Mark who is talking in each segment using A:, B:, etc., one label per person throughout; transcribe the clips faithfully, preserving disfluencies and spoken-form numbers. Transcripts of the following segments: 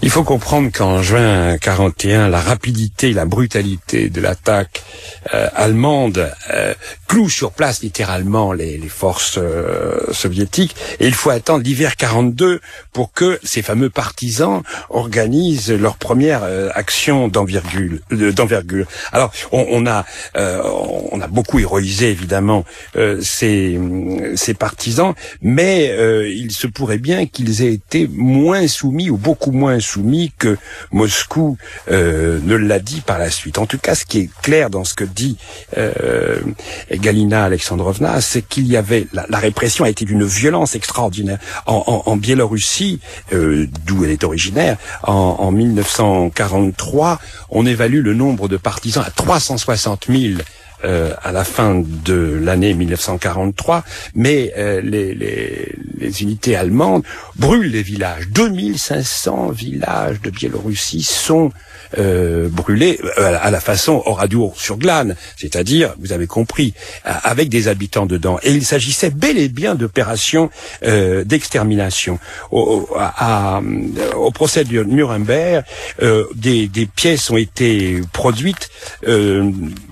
A: Il faut comprendre qu'en juin quarante et un, la rapidité, la brutalité de l'attaque euh, allemande euh, cloue sur place littéralement les, les forces euh, soviétiques, et il faut attendre l'hiver quarante-deux pour que ces fameux partisans organisent leur première euh, action d'envergure. Euh, d'envergure. Alors, on, on a euh, on a beaucoup héroïsé évidemment euh, ces, ces partisans, mais euh, il se pourrait bien qu'ils aient été moins soumis ou beaucoup moins soumis que Moscou euh, ne l'a dit par la suite. En tout cas, ce qui est clair dans ce que dit euh, Galina Alexandrovna, c'est qu'il y avait la, la répression a été d'une violence extraordinaire. En, en, en Biélorussie, euh, d'où elle est originaire, en, en mille neuf cent quarante-trois, on évalue le nombre de partisans à trois cent soixante mille. Euh, à la fin de l'année mille neuf cent quarante-trois, mais euh, les, les, les unités allemandes brûlent les villages. deux mille cinq cents villages de Biélorussie sont euh, brûlés euh, à la façon Oradour-sur-Glane, c'est-à-dire, vous avez compris, avec des habitants dedans. Et il s'agissait bel et bien d'opérations euh, d'extermination. Au, à, à, au procès de Nuremberg, euh, des, des pièces ont été produites euh,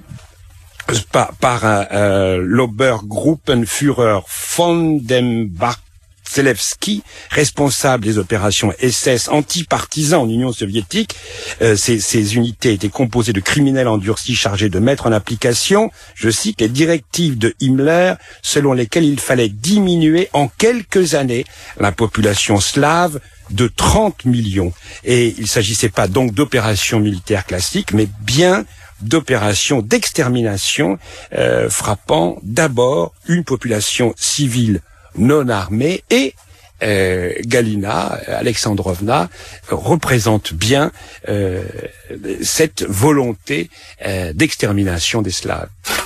A: par, par un, euh, l'Obergruppenführer von dem Barzelewski, responsable des opérations S S anti-partisans en Union soviétique. Euh, ces, ces unités étaient composées de criminels endurcis chargés de mettre en application, je cite, les directives de Himmler selon lesquelles il fallait diminuer en quelques années la population slave de trente millions. Et il ne s'agissait pas donc d'opérations militaires classiques, mais bien d'opérations d'extermination euh, frappant d'abord une population civile non armée, et euh, Galina Alexandrovna représente bien euh, cette volonté euh, d'extermination des Slaves.